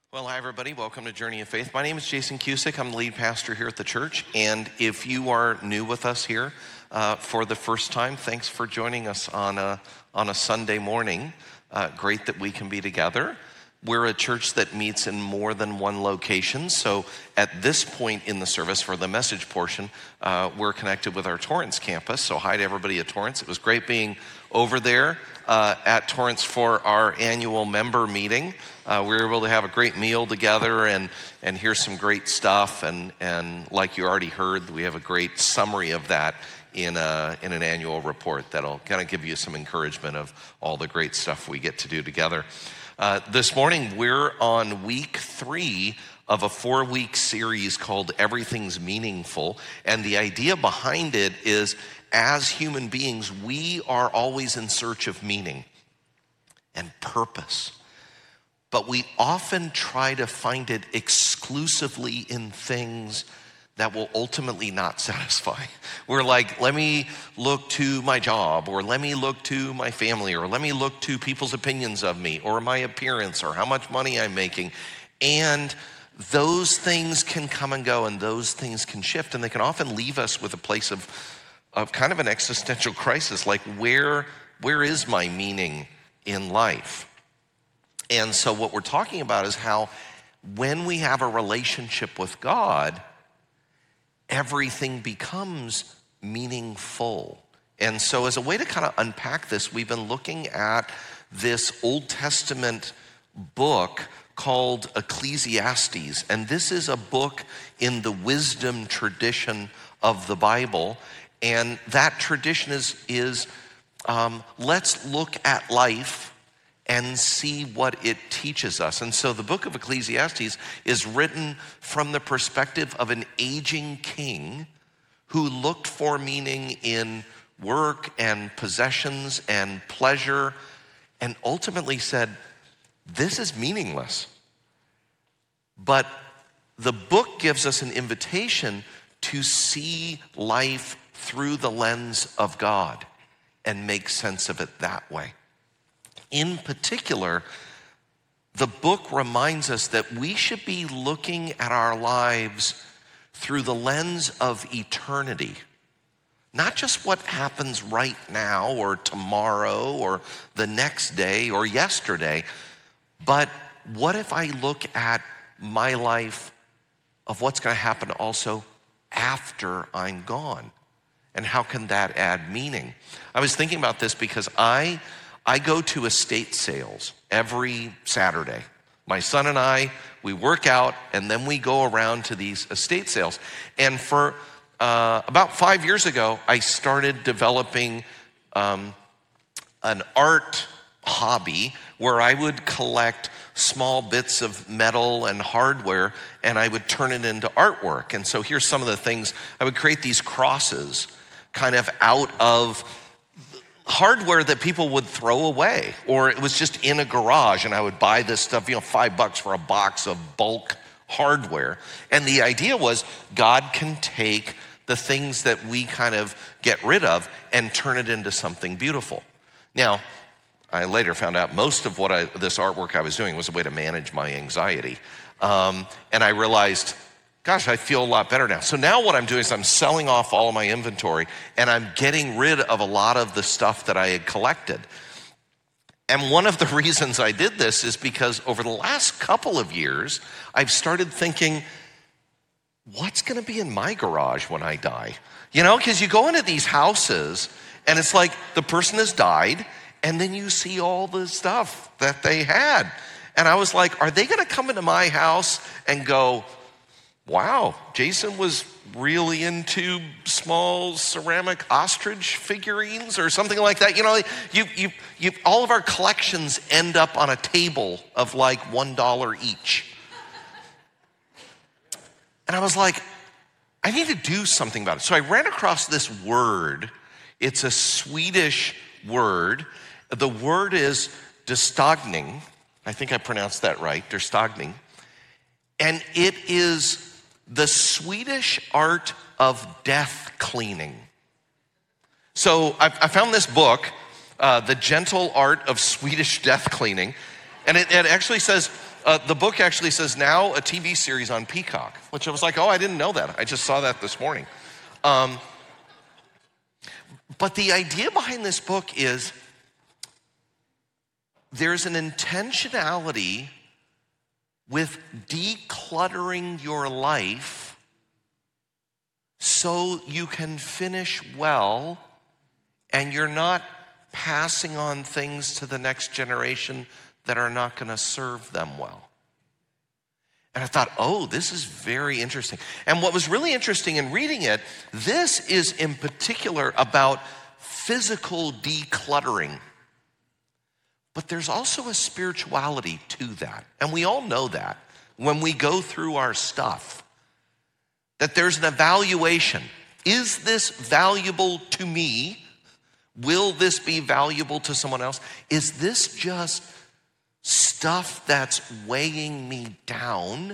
Well, hi, everybody. Welcome to Journey of Faith. My name is Jason Cusick. I'm the lead pastor here at the church. And if you are new with us here for the first time, thanks for joining us on a Sunday morning. Great that we can be together. We're a church that meets in more than one location. So at this point in the service, for the message portion, we're connected with our Torrance campus. So hi to everybody at Torrance. It was great being over there at Torrance for our annual member meeting. We were able to have a great meal together and hear some great stuff. And like you already heard, we have a great summary of that in an annual report that'll kind of give you some encouragement of all the great stuff we get to do together. This morning, we're on week 3 of a 4-week series called Everything's Meaningful. And the idea behind it is, as human beings, we are always in search of meaning and purpose. But we often try to find it exclusively in things that will ultimately not satisfy. We're like, let me look to my job, or let me look to my family, or let me look to people's opinions of me, or my appearance, or how much money I'm making. And those things can come and go, and those things can shift, and they can often leave us with a place of kind of an existential crisis, like where is my meaning in life? And so what we're talking about is how when we have a relationship with God, everything becomes meaningful. And so as a way to kind of unpack this, we've been looking at this Old Testament book called Ecclesiastes. And this is a book in the wisdom tradition of the Bible. And that tradition is let's look at life and see what it teaches us. And so the book of Ecclesiastes is written from the perspective of an aging king who looked for meaning in work and possessions and pleasure, and ultimately said, this is meaningless. But the book gives us an invitation to see life through the lens of God and make sense of it that way. In particular, the book reminds us that we should be looking at our lives through the lens of eternity. Not just what happens right now or tomorrow or the next day or yesterday, but what if I look at my life of what's going to happen also after I'm gone? And how can that add meaning? I was thinking about this because I go to estate sales every Saturday. My son and I, we work out, and then we go around to these estate sales. And for about 5 years ago, I started developing an art hobby where I would collect small bits of metal and hardware, and I would turn it into artwork. And so here's some of the things. I would create these crosses kind of out of hardware that people would throw away, or it was just in a garage, and I would buy this stuff, $5 for a box of bulk hardware. And the idea was God can take the things that we kind of get rid of and turn it into something beautiful. Now, I later found out most of this artwork I was doing was a way to manage my anxiety. And I realized, gosh, I feel a lot better now. So now what I'm doing is I'm selling off all of my inventory, and I'm getting rid of a lot of the stuff that I had collected. And one of the reasons I did this is because over the last couple of years, I've started thinking, what's going to be in my garage when I die? Because you go into these houses, and it's like the person has died, and then you see all the stuff that they had. And I was like, are they going to come into my house and go, wow, Jason was really into small ceramic ostrich figurines or something like that? You all of our collections end up on a table of like $1 each. And I was like, I need to do something about it. So I ran across this word. It's a Swedish word. The word is destagning. I think I pronounced that right, destagning. And it is the Swedish art of death cleaning. So I found this book, The Gentle Art of Swedish Death Cleaning, and it actually says The book actually says now a TV series on Peacock, which I was like, oh, I didn't know that. I just saw that this morning. But the idea behind this book is there's an intentionality with decluttering your life so you can finish well and you're not passing on things to the next generation that are not going to serve them well. And I thought, oh, this is very interesting. And what was really interesting in reading it, this is in particular about physical decluttering. But there's also a spirituality to that. And we all know that when we go through our stuff, that there's an evaluation. Is this valuable to me? Will this be valuable to someone else? Is this just stuff that's weighing me down?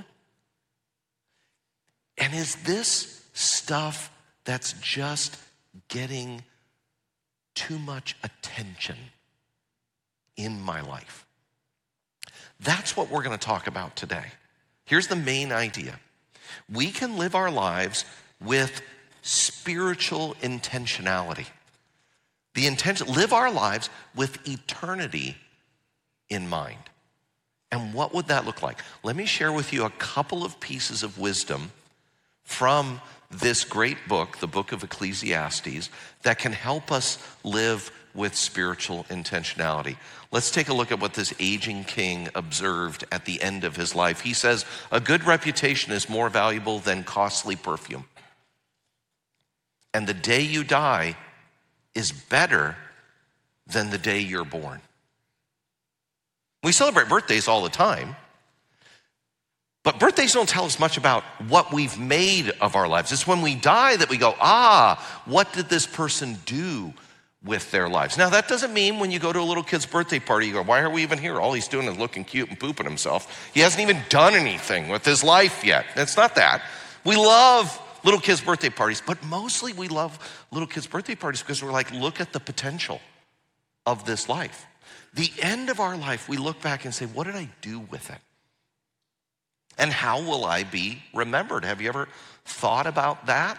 And is this stuff that's just getting too much attention in my life? That's what we're going to talk about today. Here's the main idea. We can live our lives with spiritual intentionality. Live our lives with eternity in mind. And what would that look like? Let me share with you a couple of pieces of wisdom from this great book, the book of Ecclesiastes, that can help us live with spiritual intentionality. Let's take a look at what this aging king observed at the end of his life. He says, a good reputation is more valuable than costly perfume. And the day you die is better than the day you're born. We celebrate birthdays all the time, but birthdays don't tell us much about what we've made of our lives. It's when we die that we go, what did this person do with their lives? Now, that doesn't mean when you go to a little kid's birthday party, you go, why are we even here? All he's doing is looking cute and pooping himself. He hasn't even done anything with his life yet. It's not that. We love little kids' birthday parties, but mostly we love little kids' birthday parties because we're like, look at the potential of this life. The end of our life, we look back and say, what did I do with it? And how will I be remembered? Have you ever thought about that?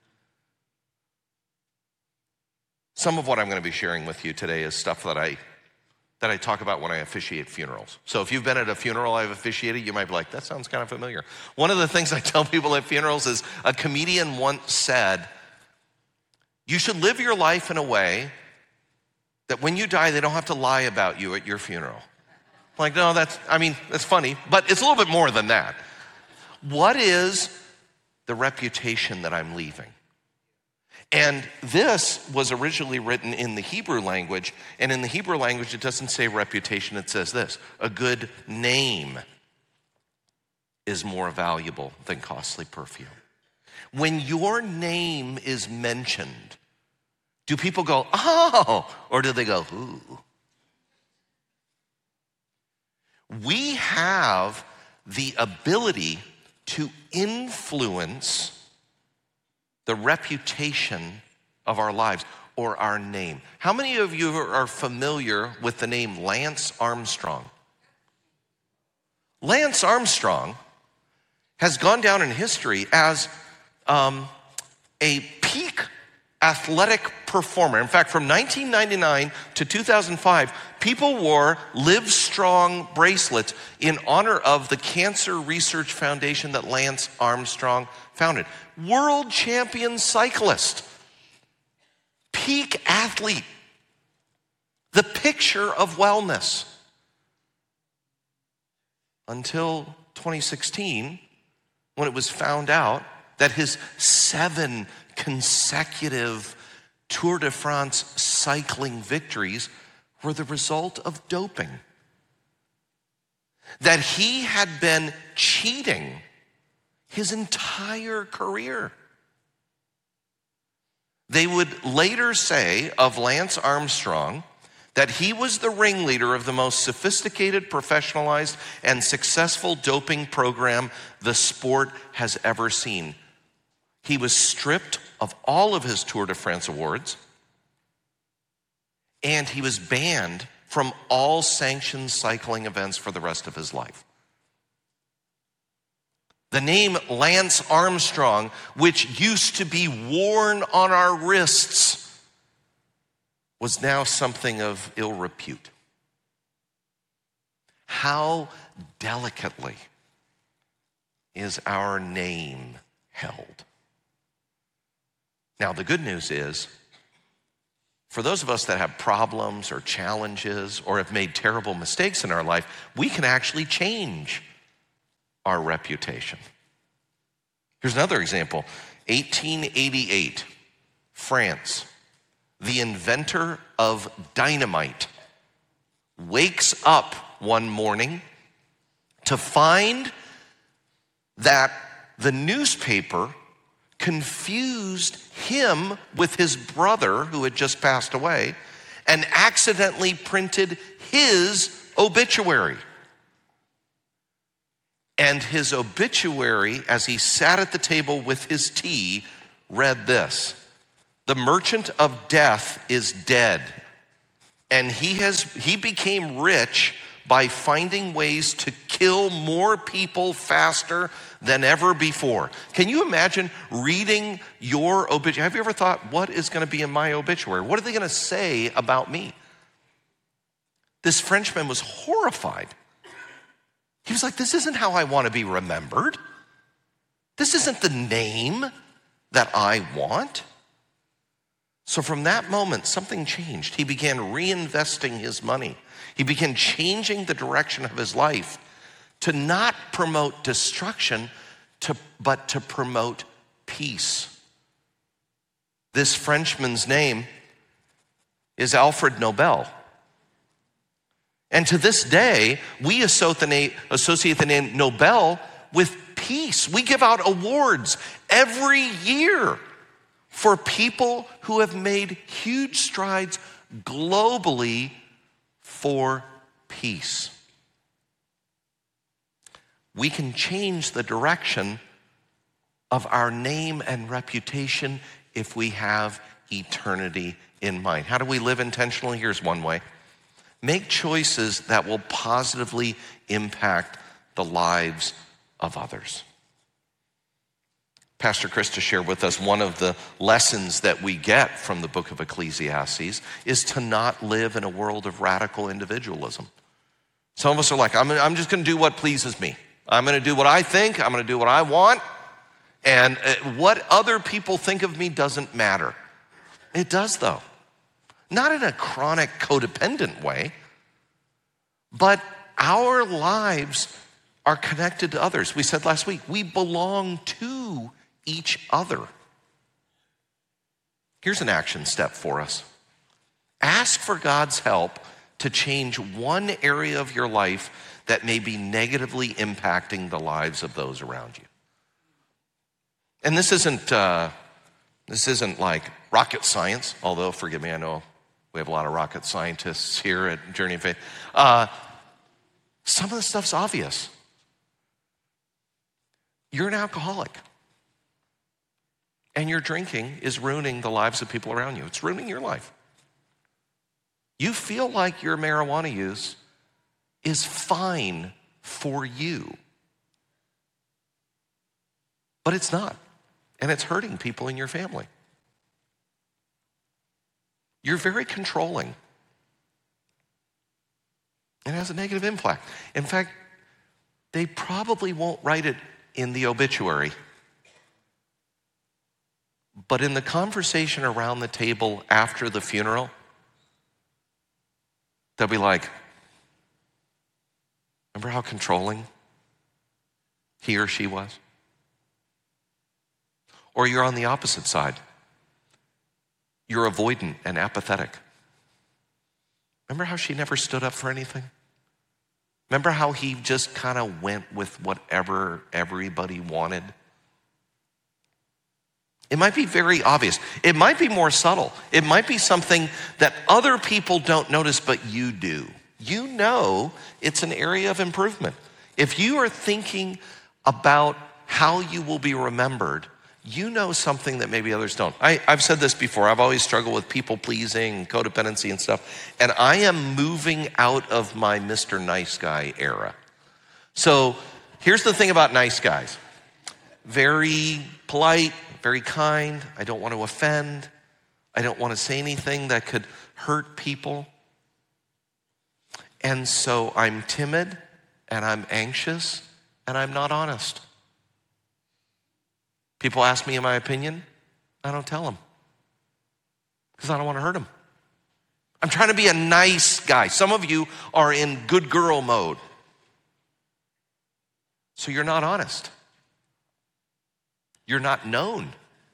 Some of what I'm going to be sharing with you today is stuff that I talk about when I officiate funerals. So if you've been at a funeral I've officiated, you might be like, that sounds kind of familiar. One of the things I tell people at funerals is a comedian once said, you should live your life in a way that when you die, they don't have to lie about you at your funeral. Like, no, that's funny, but it's a little bit more than that. What is the reputation that I'm leaving? And this was originally written in the Hebrew language, and in the Hebrew language, it doesn't say reputation, it says this: a good name is more valuable than costly perfume. When your name is mentioned, do people go, oh, or do they go, ooh? We have the ability to influence the reputation of our lives or our name. How many of you are familiar with the name Lance Armstrong? Lance Armstrong has gone down in history as a peak athletic performer. In fact, from 1999 to 2005, people wore Live Strong bracelets in honor of the Cancer Research Foundation that Lance Armstrong founded. World champion cyclist, peak athlete, the picture of wellness. Until 2016, when it was found out that his 7 consecutive Tour de France cycling victories were the result of doping. That he had been cheating his entire career. They would later say of Lance Armstrong that he was the ringleader of the most sophisticated, professionalized, and successful doping program the sport has ever seen. He was stripped of all of his Tour de France awards, and he was banned from all sanctioned cycling events for the rest of his life. The name Lance Armstrong, which used to be worn on our wrists, was now something of ill repute. How delicately is our name held? Now, the good news is, for those of us that have problems or challenges or have made terrible mistakes in our life, we can actually change our reputation. Here's another example. 1888, France, the inventor of dynamite wakes up one morning to find that the newspaper confused him with his brother who had just passed away and accidentally printed his obituary. And his obituary, as he sat at the table with his tea, read this: "The merchant of death is dead, and he became rich by finding ways to kill more people faster than ever before." Can you imagine reading your obituary? Have you ever thought, what is going to be in my obituary? What are they going to say about me? This Frenchman was horrified. He was like, this isn't how I want to be remembered. This isn't the name that I want. So from that moment, something changed. He began reinvesting his money. He began changing the direction of his life to not promote destruction, but to promote peace. This Frenchman's name is Alfred Nobel. And to this day, we associate the name Nobel with peace. We give out awards every year for people who have made huge strides globally for peace. We can change the direction of our name and reputation if we have eternity in mind. How do we live intentionally? Here's one way. Make choices that will positively impact the lives of others. Pastor Krista shared with us one of the lessons that we get from the book of Ecclesiastes is to not live in a world of radical individualism. Some of us are like, I'm just going to do what pleases me. I'm going to do what I think. I'm going to do what I want. And what other people think of me doesn't matter. It does, though. Not in a chronic codependent way, but our lives are connected to others. We said last week, we belong to each other. Here's an action step for us. Ask for God's help to change one area of your life that may be negatively impacting the lives of those around you. And this isn't like rocket science, although forgive me, I know we have a lot of rocket scientists here at Journey of Faith. Some of the stuff's obvious. You're an alcoholic. And your drinking is ruining the lives of people around you. It's ruining your life. You feel like your marijuana use is fine for you. But it's not. And it's hurting people in your family. You're very controlling. It has a negative impact. In fact, they probably won't write it in the obituary. But in the conversation around the table after the funeral, they'll be like, remember how controlling he or she was? Or you're on the opposite side. You're avoidant and apathetic. Remember how she never stood up for anything? Remember how he just kind of went with whatever everybody wanted? It might be very obvious. It might be more subtle. It might be something that other people don't notice, but you do. You know it's an area of improvement. If you are thinking about how you will be remembered, you know something that maybe others don't. I've said this before. I've always struggled with people pleasing, codependency and stuff. And I am moving out of my Mr. Nice Guy era. So here's the thing about nice guys. very polite, very kind. I don't want to offend. I don't want to say anything that could hurt people. And so I'm timid and I'm anxious and I'm not honest. People ask me my opinion, I don't tell them because I don't want to hurt them. I'm trying to be a nice guy. Some of you are in good girl mode. So you're not honest. You're not known.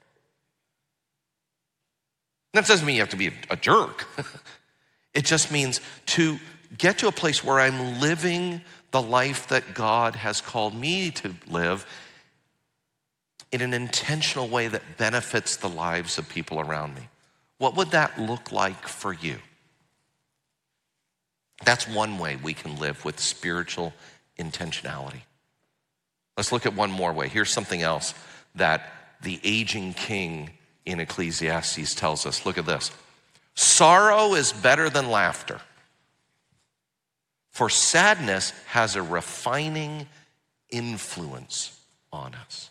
That doesn't mean you have to be a jerk. It just means to get to a place where I'm living the life that God has called me to live in an intentional way that benefits the lives of people around me. What would that look like for you? That's one way we can live with spiritual intentionality. Let's look at one more way. Here's something else that the aging king in Ecclesiastes tells us. Look at this. Sorrow is better than laughter, for sadness has a refining influence on us.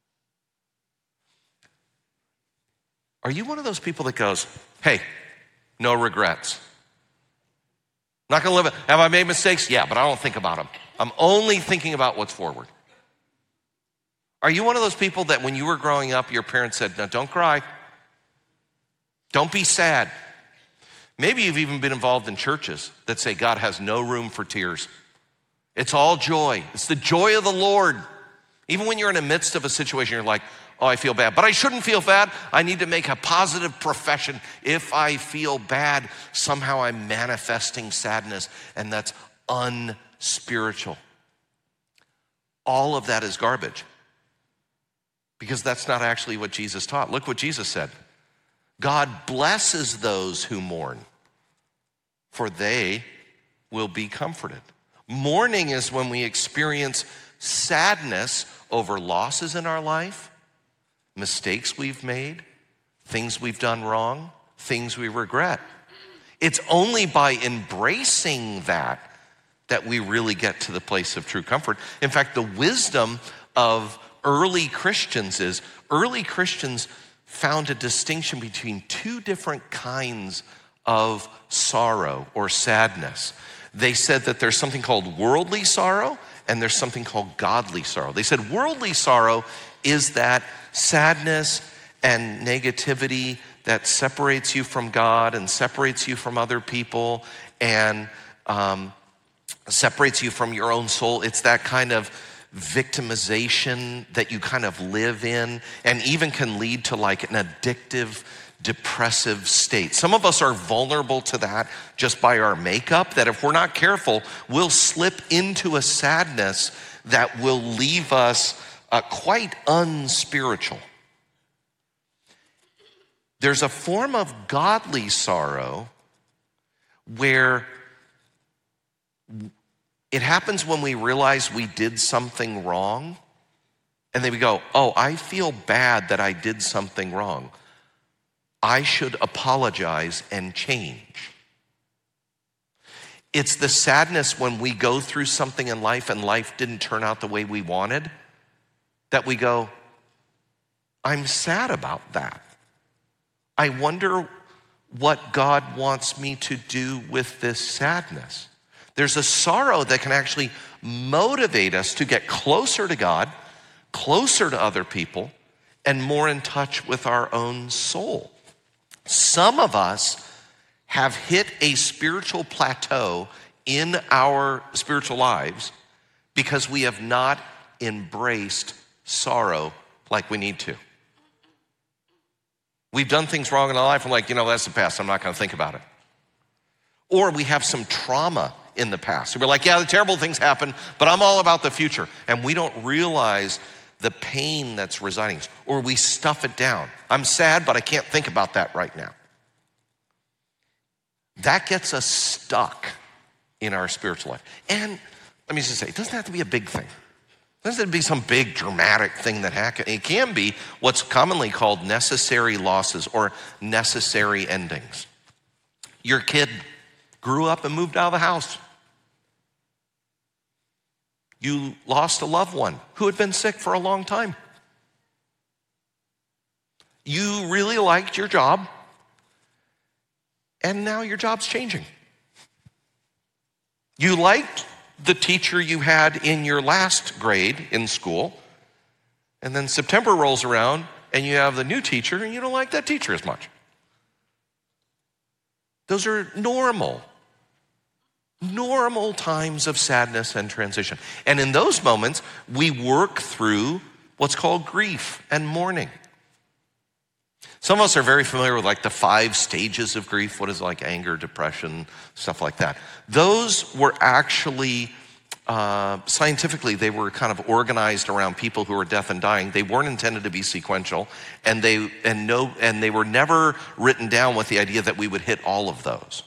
Are you one of those people that goes, hey, no regrets? Not gonna live it. Have I made mistakes? Yeah, but I don't think about them. I'm only thinking about what's forward. Are you one of those people that when you were growing up, your parents said, no, don't cry. Don't be sad. Maybe you've even been involved in churches that say God has no room for tears. It's all joy. It's the joy of the Lord. Even when you're in the midst of a situation, you're like, oh, I feel bad. But I shouldn't feel bad. I need to make a positive profession. If I feel bad, somehow I'm manifesting sadness, and that's unspiritual. All of that is garbage because that's not actually what Jesus taught. Look what Jesus said. God blesses those who mourn, for they will be comforted. Mourning is when we experience sadness over losses in our life, mistakes we've made, things we've done wrong, things we regret. It's only by embracing that we really get to the place of true comfort. In fact, the wisdom of early Christians is early Christians found a distinction between two different kinds of sorrow or sadness. They said that there's something called worldly sorrow and there's something called godly sorrow. They said worldly sorrow is that sadness and negativity that separates you from God and separates you from other people and separates you from your own soul. It's that kind of victimization that you kind of live in and even can lead to like an addictive, depressive state. Some of us are vulnerable to that just by our makeup, that if we're not careful, we'll slip into a sadness that will leave us quite unspiritual. There's a form of godly sorrow where it happens when we realize we did something wrong, and then we go, oh, I feel bad that I did something wrong. I should apologize and change. It's the sadness when we go through something in life and life didn't turn out the way we wanted, that we go, I'm sad about that. I wonder what God wants me to do with this sadness. There's a sorrow that can actually motivate us to get closer to God, closer to other people, and more in touch with our own soul. Some of us have hit a spiritual plateau in our spiritual lives because we have not embraced sorrow like we need to. We've done things wrong in our life and like, that's the past. I'm not going to think about it. Or we have some trauma in the past. So we're like, yeah, the terrible things happen, but I'm all about the future. And we don't realize the pain that's residing. Or we stuff it down. I'm sad, but I can't think about that right now. That gets us stuck in our spiritual life. And let me just say, it doesn't have to be a big thing. It doesn't have to be some big dramatic thing that happens. It can be what's commonly called necessary losses or necessary endings. Your kid grew up and moved out of the house. You lost a loved one who had been sick for a long time. You really liked your job, and now your job's changing. You liked the teacher you had in your last grade in school, and then September rolls around and you have the new teacher and you don't like that teacher as much. Those are normal times of sadness and transition. And in those moments, we work through what's called grief and mourning. Some of us are very familiar with like the 5 stages of grief. What is like anger, depression, stuff like that. Those were actually, scientifically, they were kind of organized around people who were deaf and dying. They weren't intended to be sequential, and they were never written down with the idea that we would hit all of those.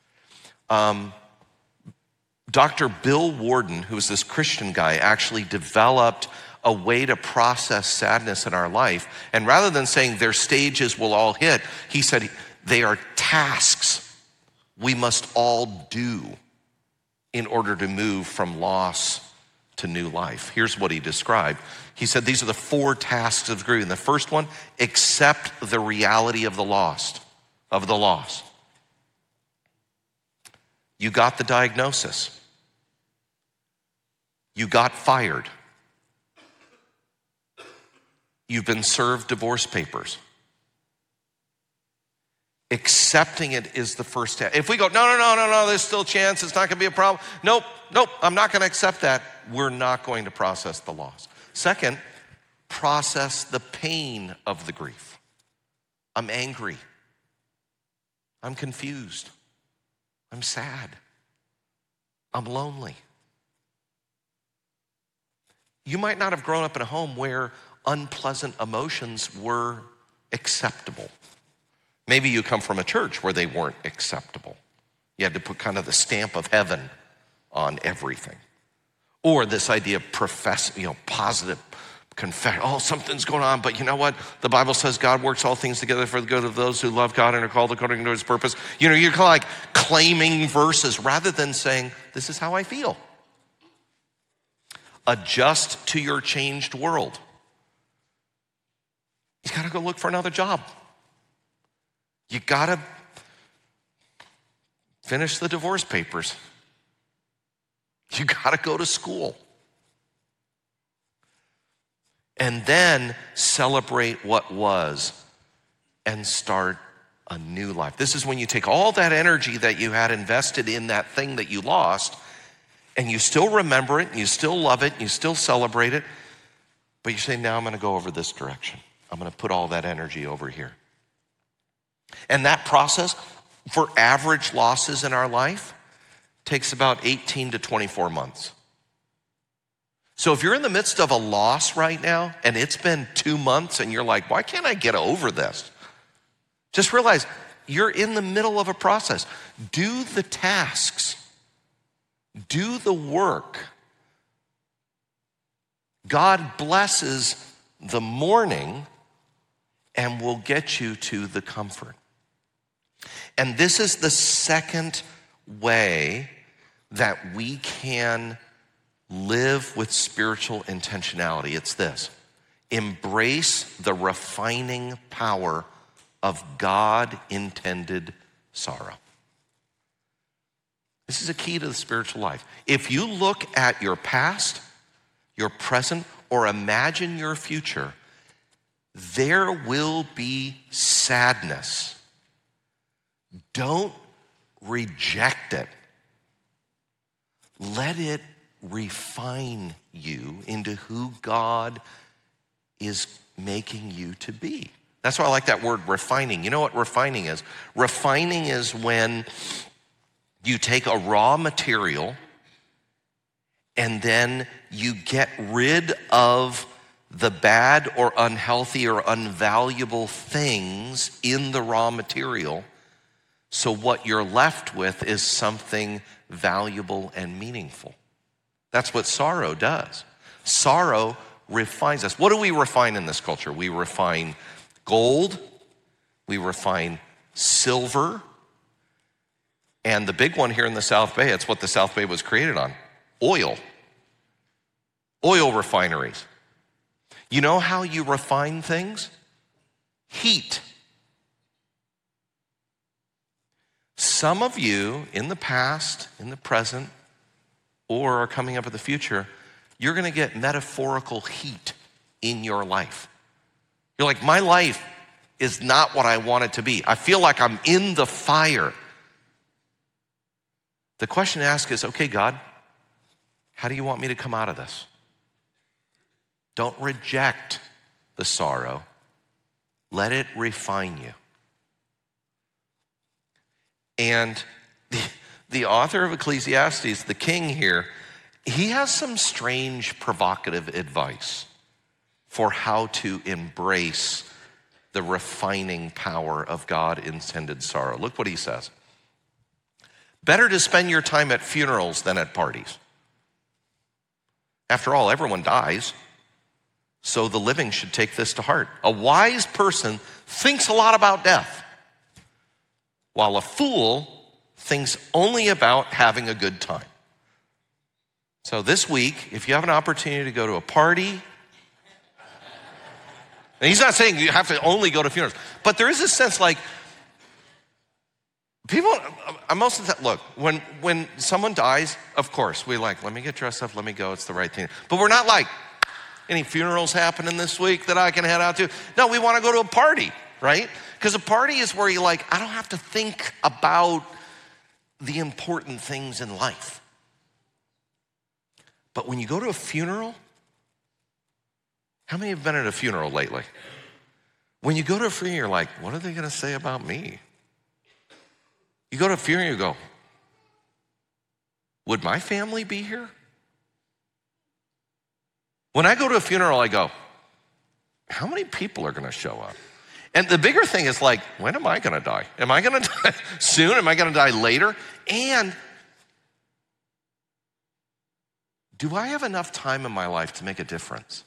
Dr. Bill Warden, who was this Christian guy, actually developed a way to process sadness in our life. And rather than saying their stages will all hit, he said they are tasks we must all do in order to move from loss to new life. Here's what he described. He said these are the 4 tasks of grief. And the first one, accept the reality of the loss. You got the diagnosis. You got fired. You've been served divorce papers. Accepting it is the first step. If we go, no, there's still a chance, it's not gonna be a problem. Nope, I'm not gonna accept that. We're not going to process the loss. Second, process the pain of the grief. I'm angry. I'm confused. I'm sad. I'm lonely. You might not have grown up in a home where unpleasant emotions were acceptable. Maybe you come from a church where they weren't acceptable. You had to put kind of the stamp of heaven on everything. Or this idea of positive confession. Oh, something's going on, but you know what? The Bible says God works all things together for the good of those who love God and are called according to his purpose. You're kind of like claiming verses rather than saying, this is how I feel. Adjust to your changed world. You gotta go look for another job. You gotta finish the divorce papers. You gotta go to school. And then celebrate what was and start a new life. This is when you take all that energy that you had invested in that thing that you lost, and you still remember it, and you still love it, and you still celebrate it, but you say, now I'm gonna go over this direction. I'm gonna put all that energy over here. And that process, for average losses in our life, takes about 18 to 24 months. So if you're in the midst of a loss right now, and it's been 2 months, and you're like, why can't I get over this? Just realize you're in the middle of a process. Do the tasks. Do the work. God blesses the mourning and will get you to the comfort. And this is the second way that we can live with spiritual intentionality. It's this: embrace the refining power of God-intended sorrow. This is a key to the spiritual life. If you look at your past, your present, or imagine your future, there will be sadness. Don't reject it. Let it refine you into who God is making you to be. That's why I like that word refining. You know what refining is? Refining is when you take a raw material and then you get rid of the bad or unhealthy or unvaluable things in the raw material. So what you're left with is something valuable and meaningful. That's what sorrow does. Sorrow refines us. What do we refine in this culture? We refine gold, we refine silver, and the big one here in the South Bay, it's what the South Bay was created on, oil. Oil refineries. You know how you refine things? heat. Some of you in the past, in the present, or are coming up in the future, you're gonna get metaphorical heat in your life. You're like, my life is not what I want it to be. I feel like I'm in the fire. The question to ask is, okay, God, how do you want me to come out of this? Don't reject the sorrow. Let it refine you. And the author of Ecclesiastes, the king here, he has some strange, provocative advice for how to embrace the refining power of God-intended sorrow. Look what he says. Better to spend your time at funerals than at parties. After all, everyone dies, so the living should take this to heart. A wise person thinks a lot about death, while a fool thinks only about having a good time. So this week, if you have an opportunity to go to a party, and he's not saying you have to only go to funerals, but there is a sense like, people, most of the time, look, when someone dies, of course, we like, let me get dressed up, let me go, it's the right thing. But we're not like, any funerals happening this week that I can head out to? No, we want to go to a party, right? Because a party is where you're like, I don't have to think about the important things in life. But when you go to a funeral, how many have been at a funeral lately? When you go to a funeral, you're like, what are they going to say about me? You go to a funeral, you go, would my family be here? When I go to a funeral, I go, how many people are going to show up? And the bigger thing is like, when am I going to die? Am I going to die soon? Am I going to die later? And do I have enough time in my life to make a difference?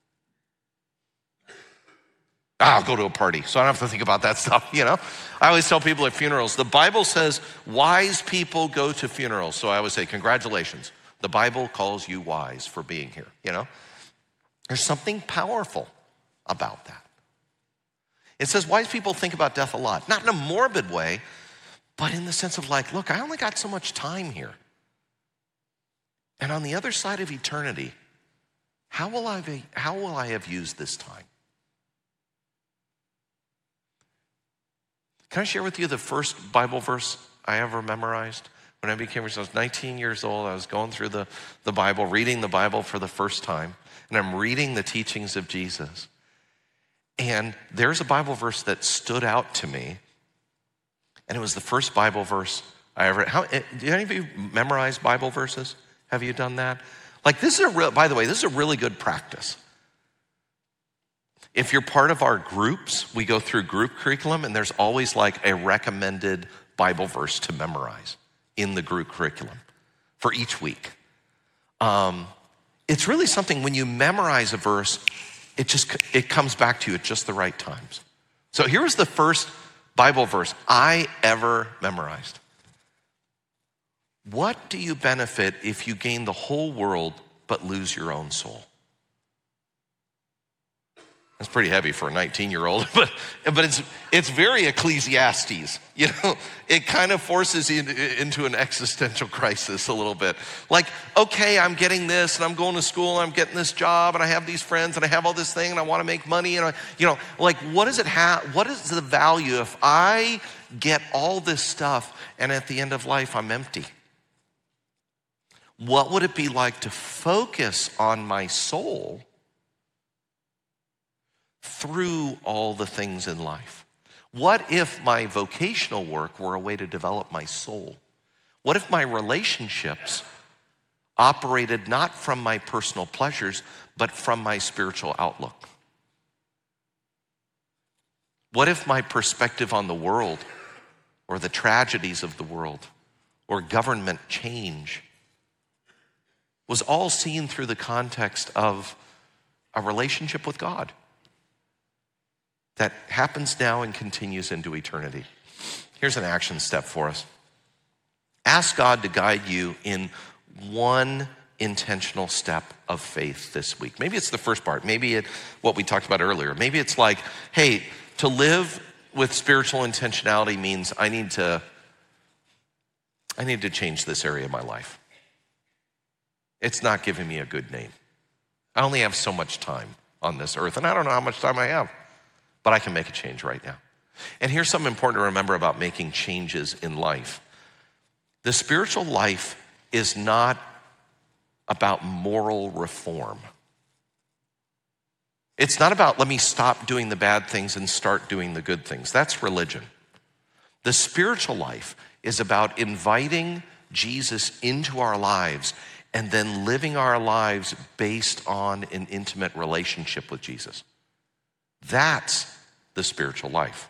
I'll go to a party, so I don't have to think about that stuff, you know? I always tell people at funerals, the Bible says wise people go to funerals. So I always say, congratulations. The Bible calls you wise for being here, you know? There's something powerful about that. It says wise people think about death a lot. Not in a morbid way, but in the sense of like, look, I only got so much time here. And on the other side of eternity, how will I have used this time? Can I share with you the first Bible verse I ever memorized? When I became Christian, I was 19 years old. I was going through the Bible, reading the Bible for the first time. And I'm reading the teachings of Jesus. And there's a Bible verse that stood out to me. And it was the first Bible verse I ever, do any of you memorize Bible verses? Have you done that? Like this is by the way, this is a really good practice. If you're part of our groups, we go through group curriculum and there's always like a recommended Bible verse to memorize in the group curriculum for each week. It's really something when you memorize a verse, it comes back to you at just the right times. So here was the first Bible verse I ever memorized. What do you benefit if you gain the whole world but lose your own soul? That's pretty heavy for a 19-year-old, but it's very Ecclesiastes. You know, it kind of forces you into an existential crisis a little bit. Like, okay, I'm getting this, and I'm going to school, and I'm getting this job, and I have these friends, and I have all this thing, and I want to make money, and what does it have? What is the value if I get all this stuff, and at the end of life, I'm empty? What would it be like to focus on my soul through all the things in life? What if my vocational work were a way to develop my soul? What if my relationships operated not from my personal pleasures, but from my spiritual outlook? What if my perspective on the world or the tragedies of the world or government change was all seen through the context of a relationship with God that happens now and continues into eternity? Here's an action step for us. Ask God to guide you in one intentional step of faith this week. Maybe it's the first part. Maybe it's what we talked about earlier. Maybe it's like, hey, To live with spiritual intentionality means I need to change this area of my life. It's not giving me a good name. I only have so much time on this earth, and I don't know how much time I have, but I can make a change right now. And here's something important to remember about making changes in life. The spiritual life is not about moral reform. It's not about let me stop doing the bad things and start doing the good things. That's religion. The spiritual life is about inviting Jesus into our lives and then living our lives based on an intimate relationship with Jesus. That's the spiritual life.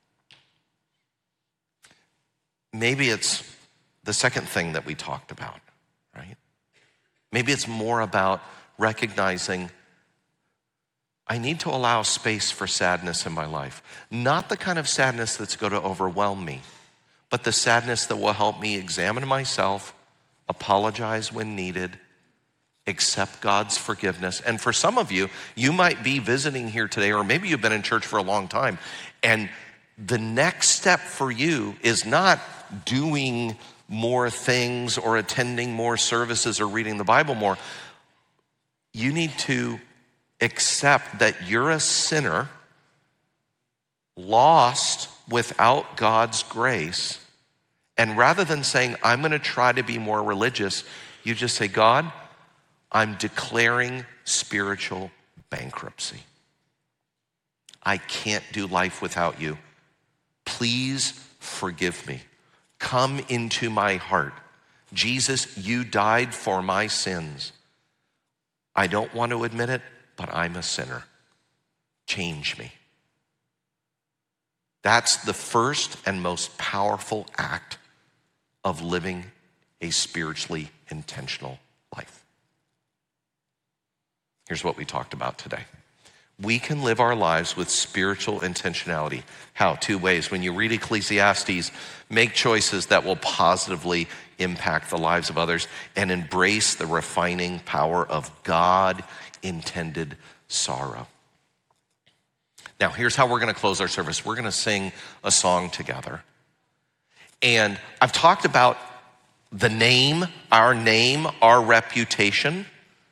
Maybe it's the second thing that we talked about, right? Maybe it's more about recognizing I need to allow space for sadness in my life. Not the kind of sadness that's going to overwhelm me, but the sadness that will help me examine myself, apologize when needed, accept God's forgiveness. And for some of you, you might be visiting here today, or maybe you've been in church for a long time, and the next step for you is not doing more things or attending more services or reading the Bible more. You need to accept that you're a sinner, lost without God's grace. And rather than saying, I'm going to try to be more religious, you just say, God, I'm declaring spiritual bankruptcy. I can't do life without you. Please forgive me. Come into my heart. Jesus, you died for my sins. I don't want to admit it, but I'm a sinner. Change me. That's the first and most powerful act of living a spiritually intentional life. Here's what we talked about today. We can live our lives with spiritual intentionality. How? Two ways. When you read Ecclesiastes, make choices that will positively impact the lives of others and embrace the refining power of God-intended sorrow. Now, here's how we're going to close our service. We're going to sing a song together. And I've talked about the name, our reputation.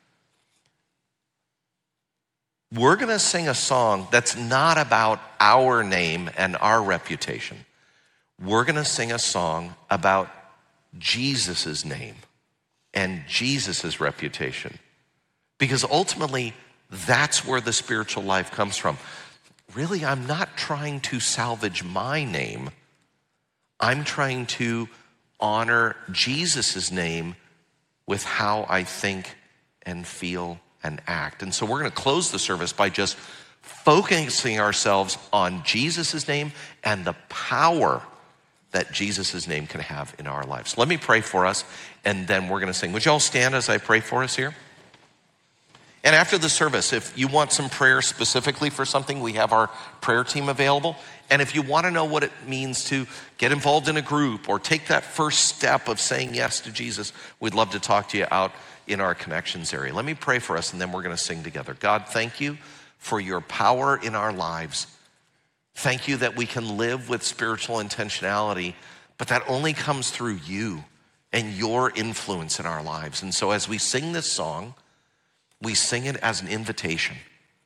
We're going to sing a song that's not about our name and our reputation. We're going to sing a song about Jesus's name and Jesus's reputation. Because ultimately, that's where the spiritual life comes from. Really, I'm not trying to salvage my name. I'm trying to honor Jesus's name with how I think and feel and act. And so we're going to close the service by just focusing ourselves on Jesus's name and the power that Jesus's name can have in our lives. Let me pray for us, and then we're going to sing. Would you all stand as I pray for us here? And after the service, if you want some prayer specifically for something, we have our prayer team available. And if you want to know what it means to get involved in a group or take that first step of saying yes to Jesus, we'd love to talk to you out in our connections area. Let me pray for us, and then we're going to sing together. God, thank you for your power in our lives. Thank you that we can live with spiritual intentionality, but that only comes through you and your influence in our lives. And so as we sing this song, we sing it as an invitation.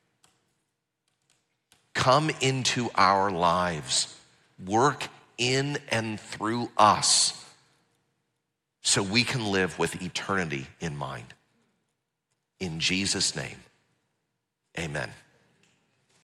Come into our lives. Work in and through us so we can live with eternity in mind. In Jesus' name, amen.